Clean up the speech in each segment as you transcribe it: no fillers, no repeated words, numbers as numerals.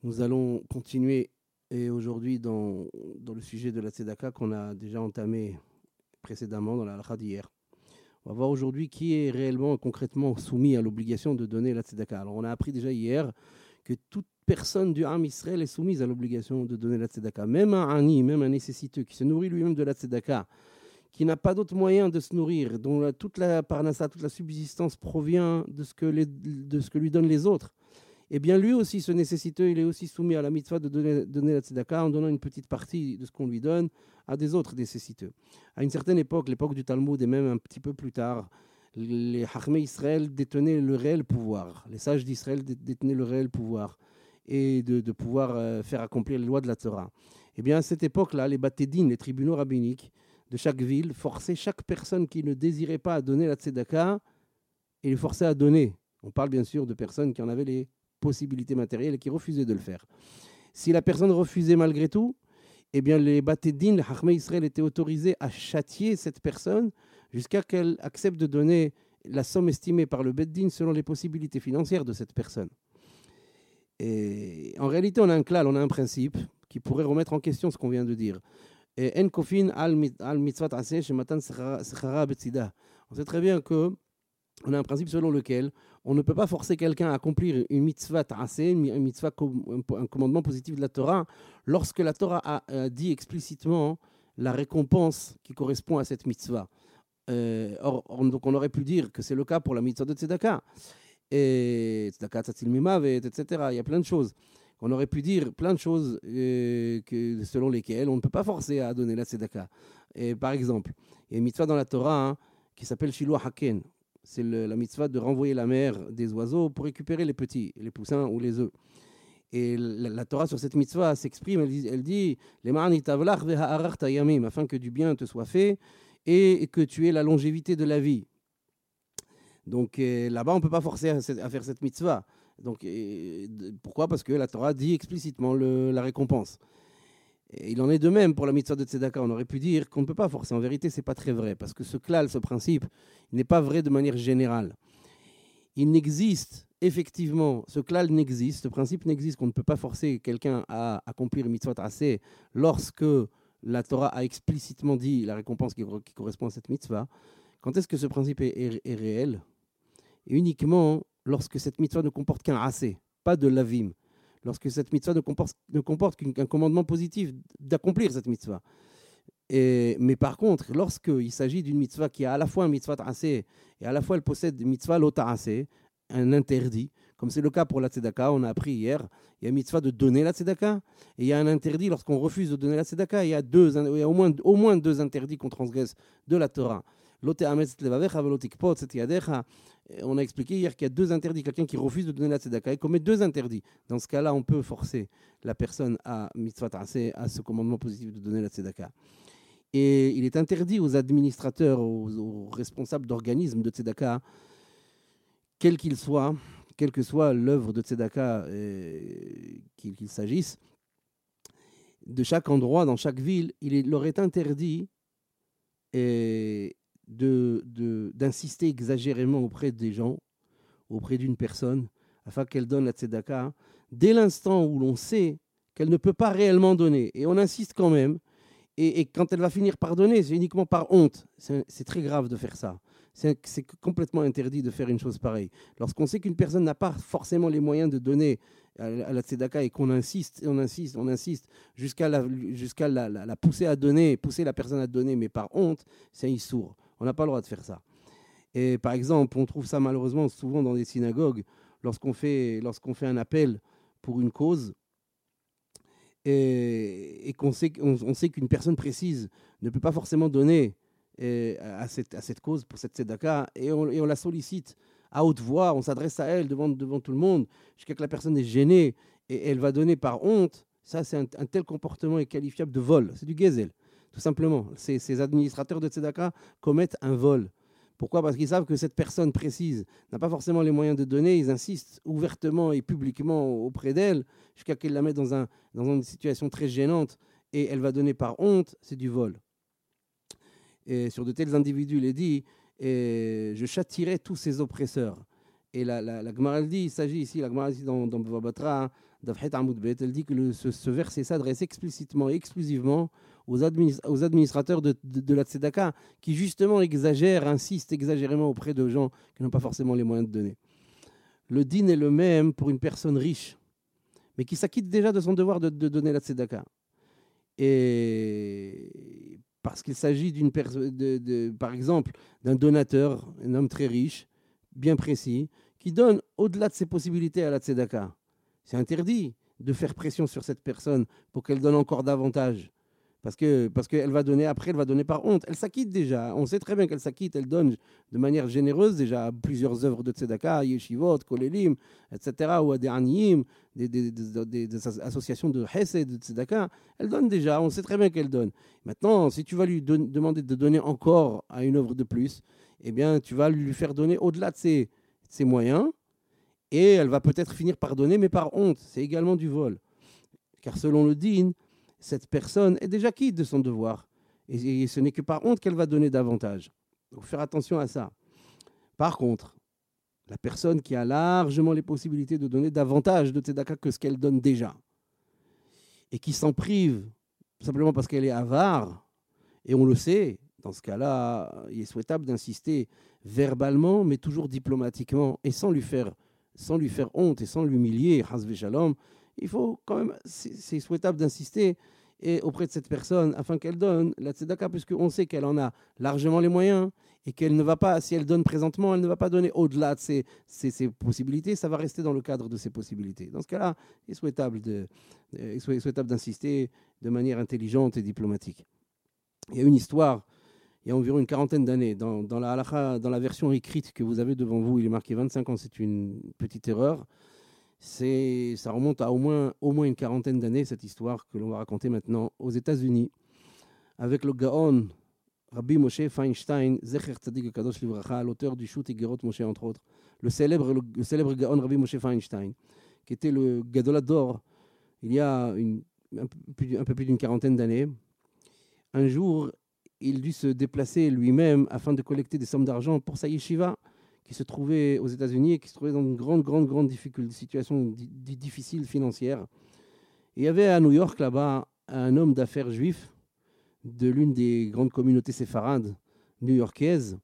Nous allons continuer et aujourd'hui dans le sujet de la tzedaka qu'on a déjà entamé précédemment dans la halakha d'hier. On va voir aujourd'hui qui est réellement, concrètement soumis à l'obligation de donner la tzedaka. Alors on a appris déjà hier que toute personne du Ham Israël est soumise à l'obligation de donner la tzedaka. Même un ani, même un nécessiteux qui se nourrit lui-même de la tzedaka, qui n'a pas d'autre moyen de se nourrir, dont toute la parnassa, toute la subsistance provient de ce que lui donnent les autres, eh bien lui aussi, ce nécessiteux, il est aussi soumis à la mitzvah de donner la tzedaka en donnant une petite partie de ce qu'on lui donne à des autres nécessiteux. À une certaine époque, l'époque du Talmud et même un petit peu plus tard, les Chachmei Israël détenaient le réel pouvoir. Les sages d'Israël détenaient le réel pouvoir et de pouvoir faire accomplir les lois de la Torah. Eh bien à cette époque-là, les batédines, les tribunaux rabbiniques de chaque ville, forçaient chaque personne qui ne désirait pas donner la tzedaka et les forçaient à donner. On parle bien sûr de personnes qui en avaient les possibilités matérielles et qui refusaient de le faire. Si la personne refusait malgré tout, eh bien les batédines, les Chachmei Israël étaient autorisés à châtier cette personne jusqu'à qu'elle accepte de donner la somme estimée par le beddin selon les possibilités financières de cette personne. Et en réalité, on a un klal, on a un principe qui pourrait remettre en question ce qu'on vient de dire. En kofin al mitzvat aseh shematan sechara betzida. On sait très bien que on a un principe selon lequel on ne peut pas forcer quelqu'un à accomplir une mitzvah ta'aseh, une mitzvah, un commandement positif de la Torah, lorsque la Torah a dit explicitement la récompense qui correspond à cette mitzvah. Donc on aurait pu dire que c'est le cas pour la mitzvah de tzedaka, et tzedaka tzatzil mimavet, etc. Il y a plein de choses. On aurait pu dire plein de choses selon lesquelles on ne peut pas forcer à donner la tzedaka. Et par exemple, il y a une mitzvah dans la Torah qui s'appelle Shiloh Haken. C'est la mitzvah de renvoyer la mère des oiseaux pour récupérer les petits, les poussins ou les œufs. Et la Torah sur cette mitzvah s'exprime, elle dit afin que du bien te soit fait et que tu aies la longévité de la vie. Donc là-bas, on ne peut pas forcer à faire cette mitzvah. Donc, pourquoi ? Parce que la Torah dit explicitement la récompense. Et il en est de même pour la mitzvah de tzedaka. On aurait pu dire qu'on ne peut pas forcer. En vérité, ce n'est pas très vrai. Parce que ce klal, ce principe, n'est pas vrai de manière générale. Il n'existe, effectivement, ce klal n'existe, ce principe n'existe, qu'on ne peut pas forcer quelqu'un à accomplir une mitzvah assez lorsque la Torah a explicitement dit la récompense qui correspond à cette mitzvah. Quand est-ce que ce principe est réel ? Et uniquement lorsque cette mitzvah ne comporte qu'un assez, pas de lavim. Lorsque cette mitzvah ne comporte qu'un commandement positif d'accomplir cette mitzvah. Mais par contre, lorsqu'il s'agit d'une mitzvah qui a à la fois un mitzvah assez et à la fois elle possède une mitzvah lota assez, un interdit, comme c'est le cas pour la tzedaka, on a appris hier, il y a une mitzvah de donner la tzedaka et il y a un interdit lorsqu'on refuse de donner la tzedaka. Il y a au moins deux interdits qu'on transgresse de la Torah. On a expliqué hier qu'il y a deux interdits. Quelqu'un qui refuse de donner la tzedaka et commet deux interdits. Dans ce cas-là, on peut forcer la personne à mitzvah ta'aseh, à ce commandement positif de donner la tzedaka. Et il est interdit aux administrateurs, aux responsables d'organismes de tzedaka, quel qu'il soit, quelle que soit l'œuvre de tzedaka qu'il s'agisse, de chaque endroit, dans chaque ville, il leur est interdit d'insister exagérément auprès des gens, auprès d'une personne, afin qu'elle donne la tzedaka, dès l'instant où l'on sait qu'elle ne peut pas réellement donner. Et on insiste quand même, et quand elle va finir par donner, c'est uniquement par honte. C'est très grave de faire ça. C'est complètement interdit de faire une chose pareille. Lorsqu'on sait qu'une personne n'a pas forcément les moyens de donner à la tzedaka et qu'on insiste, on insiste jusqu'à la pousser à donner, pousser la personne à donner, mais par honte, c'est un issour. On n'a pas le droit de faire ça. Et par exemple, on trouve ça malheureusement souvent dans des synagogues, lorsqu'on fait un appel pour une cause, et qu'on sait, on sait qu'une personne précise ne peut pas forcément donner à cette cause, pour cette tzedaka, et on la sollicite à haute voix, on s'adresse à elle devant tout le monde, jusqu'à que la personne est gênée, et elle va donner par honte. Ça, c'est un tel comportement est qualifiable de vol. C'est du gezel, tout simplement. Ces administrateurs de tzedaka commettent un vol. Pourquoi ? Parce qu'ils savent que cette personne précise n'a pas forcément les moyens de donner. Ils insistent ouvertement et publiquement auprès d'elle jusqu'à qu'elle la mette dans une situation très gênante et elle va donner par honte. C'est du vol. Et sur de tels individus, il est dit « Je châtierai tous ces oppresseurs ». Et la Gemara dit, il s'agit ici, la Gemara dit dans Bava Batra, hein, Dafhet Amoud Bet, elle dit que ce verset s'adresse explicitement et exclusivement aux administrateurs de la Tzedaka, qui justement exagèrent, insistent exagérément auprès de gens qui n'ont pas forcément les moyens de donner. Le din est le même pour une personne riche, mais qui s'acquitte déjà de son devoir de donner la Tzedaka. Et parce qu'il s'agit d'une personne, par exemple, d'un donateur, un homme très riche, bien précis, qui donne au-delà de ses possibilités à la tzedaka. C'est interdit de faire pression sur cette personne pour qu'elle donne encore davantage. Parce qu'elle va donner, après, elle va donner par honte. Elle s'acquitte déjà. On sait très bien qu'elle s'acquitte. Elle donne de manière généreuse déjà plusieurs œuvres de tzedaka, yeshivot, kolelim, etc., ou à des aniyim, des associations de hesed, de tzedaka. Elle donne déjà. On sait très bien qu'elle donne. Maintenant, si tu vas lui demander de donner encore à une œuvre de plus, eh bien, tu vas lui faire donner au-delà de ses moyens, et elle va peut-être finir par donner, mais par honte. C'est également du vol. Car selon le din, cette personne est déjà quitte de son devoir. Et ce n'est que par honte qu'elle va donner davantage. Il faut faire attention à ça. Par contre, la personne qui a largement les possibilités de donner davantage de tzedaka que ce qu'elle donne déjà, et qui s'en prive simplement parce qu'elle est avare, et on le sait, dans ce cas-là, il est souhaitable d'insister verbalement, mais toujours diplomatiquement, et sans lui faire honte et sans l'humilier, hasve shalom. Il faut quand même, c'est souhaitable d'insister et auprès de cette personne afin qu'elle donne la tzedaka, puisqu'on sait qu'elle en a largement les moyens et qu'elle ne va pas, si elle donne présentement, elle ne va pas donner au-delà de ses possibilités, ça va rester dans le cadre de ses possibilités. Dans ce cas-là, il est souhaitable d'insister de manière intelligente et diplomatique. Il y a une histoire, il y a environ une quarantaine d'années, dans la halakha, dans la version écrite que vous avez devant vous, il est marqué 25 ans, c'est une petite erreur. Ça remonte à au moins une quarantaine d'années, cette histoire que l'on va raconter maintenant aux États-Unis, avec le Gaon Rabbi Moshe Feinstein, Zecher Tzadik Kadosh Livracha, l'auteur du Shut Igerot Moshe, entre autres, le célèbre Gaon Rabbi Moshe Feinstein, qui était le Gadolador il y a un peu plus d'une quarantaine d'années. Un jour, il dut se déplacer lui-même afin de collecter des sommes d'argent pour sa yeshiva, qui se trouvait aux États-Unis et qui se trouvait dans une grande situation difficile financière. Il y avait à New York, là-bas, un homme d'affaires juif de l'une des grandes communautés séfarades new-yorkaises.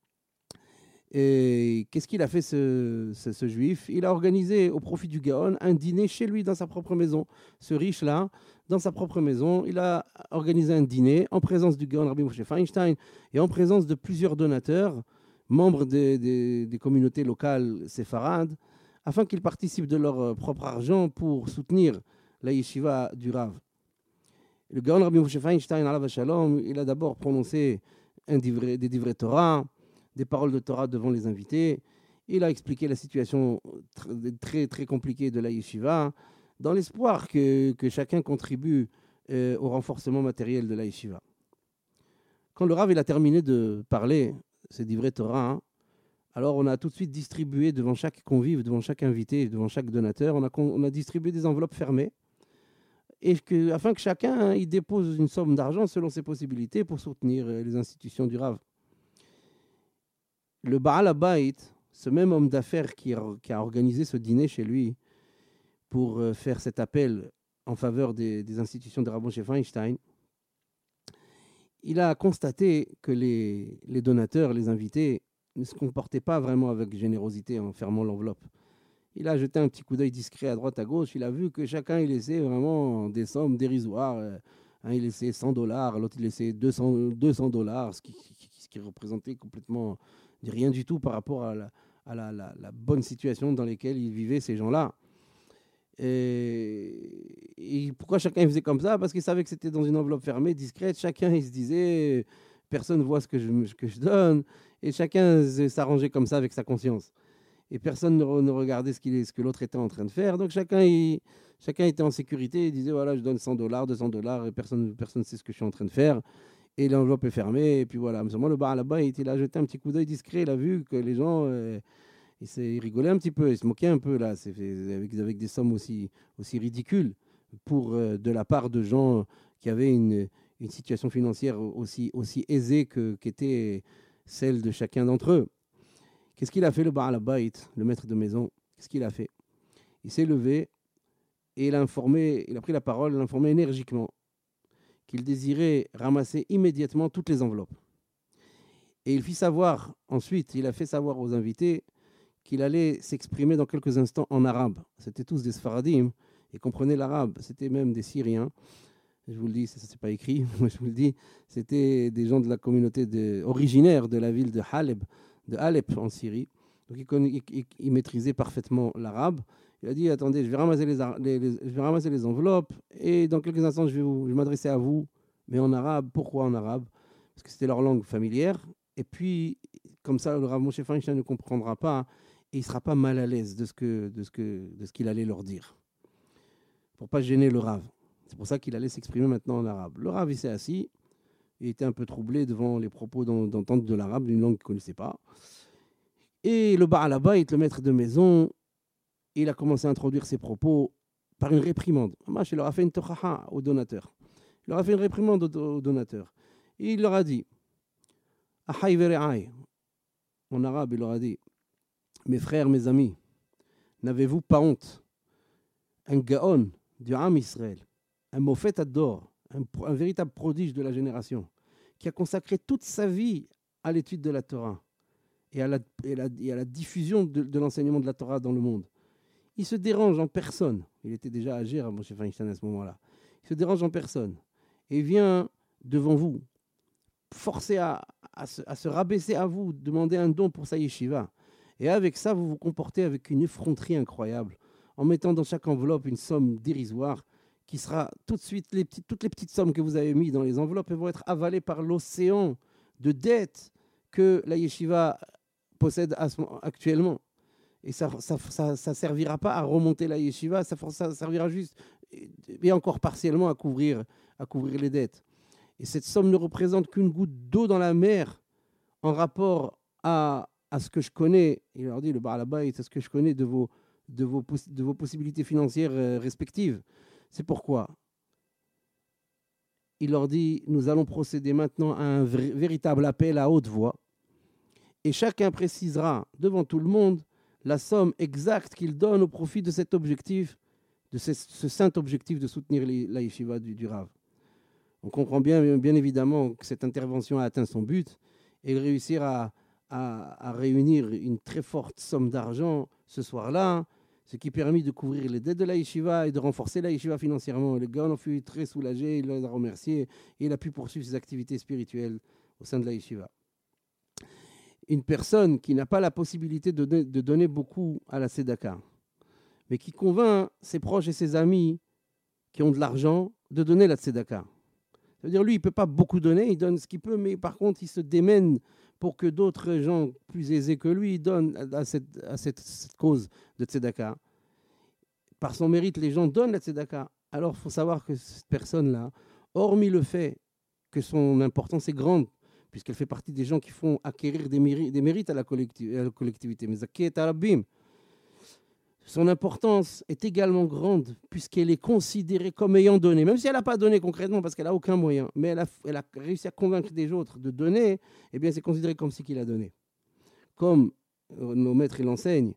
Et qu'est-ce qu'il a fait, ce juif? Il a organisé au profit du Gaon un dîner chez lui, dans sa propre maison. Ce riche-là, dans sa propre maison, il a organisé un dîner en présence du Gaon Rabbi Moshe Feinstein et en présence de plusieurs donateurs, membres des communautés locales séfarades, afin qu'ils participent de leur propre argent pour soutenir la yeshiva du Rav. Le Gaon Rabbi Moshe Feinstein, alav shalom, il a d'abord prononcé des divrei Torah, des paroles de Torah devant les invités. Il a expliqué la situation très compliquée de la yeshiva, dans l'espoir que chacun contribue au renforcement matériel de la yeshiva. Quand le Rav il a terminé de parler, ces divrei Torah, alors on a tout de suite distribué devant chaque convive, devant chaque invité, devant chaque donateur, on a distribué des enveloppes fermées, afin que chacun il dépose une somme d'argent selon ses possibilités pour soutenir les institutions du Rav. Le Baal Habayit, ce même homme d'affaires qui a organisé ce dîner chez lui pour faire cet appel en faveur des institutions de Rabbi Moshe Feinstein, il a constaté que les donateurs, les invités, ne se comportaient pas vraiment avec générosité en fermant l'enveloppe. Il a jeté un petit coup d'œil discret à droite, à gauche. Il a vu que chacun il laissait vraiment des sommes dérisoires. Il laissait $100, l'autre il laissait $200, ce qui représentait complètement rien du tout par rapport à la bonne situation dans laquelle ils vivaient, ces gens-là. Et pourquoi chacun faisait comme ça? Parce qu'il savait que c'était dans une enveloppe fermée, discrète. Chacun il se disait, personne ne voit ce que je donne. Et chacun s'arrangeait comme ça avec sa conscience. Et personne ne regardait ce que l'autre était en train de faire. Donc chacun était en sécurité. Il disait, voilà, je donne $100, $200, et personne ne sait ce que je suis en train de faire. Et l'enveloppe est fermée. Et puis voilà. Mais seulement le bar là-bas, il a jeté un petit coup d'œil discret. Il a vu que les gens, ils rigolaient un petit peu. Ils se moquaient un peu là, avec des sommes aussi ridicules pour de la part de gens qui avaient une situation financière aussi aisée qu'était celle de chacun d'entre eux. Qu'est-ce qu'il a fait le Baal Habayit, le maître de maison? Qu'est-ce qu'il a fait? Il s'est levé et il a pris la parole, il a informé énergiquement qu'il désirait ramasser immédiatement toutes les enveloppes. Et il a fait savoir aux invités qu'il allait s'exprimer dans quelques instants en arabe. C'était tous des Sfaradim, ils comprenaient l'arabe, c'était même des Syriens. Je vous le dis, ça c'est pas écrit, moi je vous le dis, c'était des gens de la communauté originaire de la ville de Alep en Syrie. Donc ils maîtrisaient parfaitement l'arabe. Il a dit, attendez, je vais ramasser les enveloppes et dans quelques instants, je vais m'adresser à vous, mais en arabe. Pourquoi en arabe? Parce que c'était leur langue familière. Et puis, comme ça, le Rav Moshe Feinstein ne comprendra pas et il ne sera pas mal à l'aise de ce qu'il allait leur dire, pour ne pas gêner le Rav. C'est pour ça qu'il allait s'exprimer maintenant en arabe. Le Rav, il s'est assis, il était un peu troublé devant les propos d'entente de l'arabe, d'une langue qu'il ne connaissait pas. Et le Baal Habayit, le maître de maison, il a commencé à introduire ses propos par une réprimande. Il leur a fait une tochaha aux donateurs. Il leur a fait une réprimande aux donateurs. Et il leur a dit, Ahay vere'ay. En arabe, il leur a dit, mes frères, mes amis, n'avez-vous pas honte? Un gaon du Am Israël, un Mofet Ador, un véritable prodige de la génération, qui a consacré toute sa vie à l'étude de la Torah et à la diffusion de l'enseignement de la Torah dans le monde. Il se dérange en personne. Il était déjà âgé, Rav Moshe Feinstein, à ce moment-là. Il se dérange en personne et vient devant vous, forcer à se rabaisser à vous, demander un don pour sa yeshiva. Et avec ça, vous vous comportez avec une effronterie incroyable, en mettant dans chaque enveloppe une somme dérisoire qui sera tout de suite, toutes les petites sommes que vous avez mises dans les enveloppes elles vont être avalées par l'océan de dettes que la yeshiva possède actuellement. Et ça ne servira pas à remonter la yeshiva, ça servira juste, et encore partiellement, à couvrir les dettes. Et cette somme ne représente qu'une goutte d'eau dans la mer en rapport à ce que je connais, il leur dit, le Baal Habayit, à ce que je connais de vos possibilités financières respectives. C'est pourquoi il leur dit, nous allons procéder maintenant à un véritable appel à haute voix et chacun précisera devant tout le monde la somme exacte qu'il donne au profit de cet objectif, de ce saint objectif de soutenir la yeshiva du Rav. On comprend bien évidemment que cette intervention a atteint son but et il réussir à réunir une très forte somme d'argent ce soir-là, ce qui permet de couvrir les dettes de la yeshiva et de renforcer la yeshiva financièrement. Le gars en fut très soulagé, il les a remerciés et il a pu poursuivre ses activités spirituelles au sein de la yeshiva. Une personne qui n'a pas la possibilité de donner beaucoup à la tzedaka, mais qui convainc ses proches et ses amis qui ont de l'argent de donner la tzedaka. C'est-à-dire, lui, il ne peut pas beaucoup donner, il donne ce qu'il peut, mais par contre, il se démène pour que d'autres gens plus aisés que lui donnent à cette cause de tzedaka. Par son mérite, les gens donnent la tzedaka. Alors, il faut savoir que cette personne-là, hormis le fait que son importance est grande, puisqu'elle fait partie des gens qui font acquérir des mérites à la collectivité, mais Zakiyat Arabim, son importance est également grande puisqu'elle est considérée comme ayant donné, même si elle n'a pas donné concrètement parce qu'elle n'a aucun moyen, mais elle a réussi à convaincre des autres de donner, eh bien c'est considéré comme si qu'il a donné. Comme nos maîtres l'enseignent,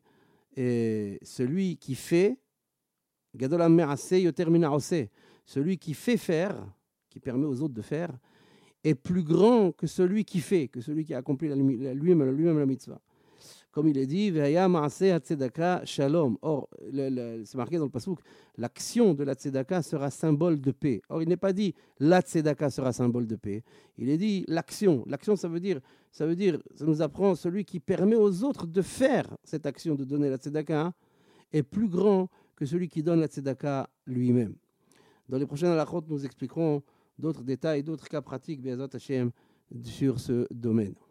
celui qui fait, Gadol Me'aseh Yoter Min Ha'oseh, celui qui fait faire, qui permet aux autres de faire, est plus grand que celui qui fait, que celui qui a accompli lui-même la mitzvah. Comme il est dit, Ve'haya ma'aseh hatzedaka shalom. Or, c'est marqué dans le passouk, l'action de la tzedaka sera symbole de paix. Or, il n'est pas dit la tzedaka sera symbole de paix. Il est dit l'action. L'action, ça nous apprend celui qui permet aux autres de faire cette action, de donner la tzedaka, est plus grand que celui qui donne la tzedaka lui-même. Dans les prochaines halachot, nous expliquerons d'autres détails, d'autres cas pratiques, Be'ezrat Hashem, sur ce domaine.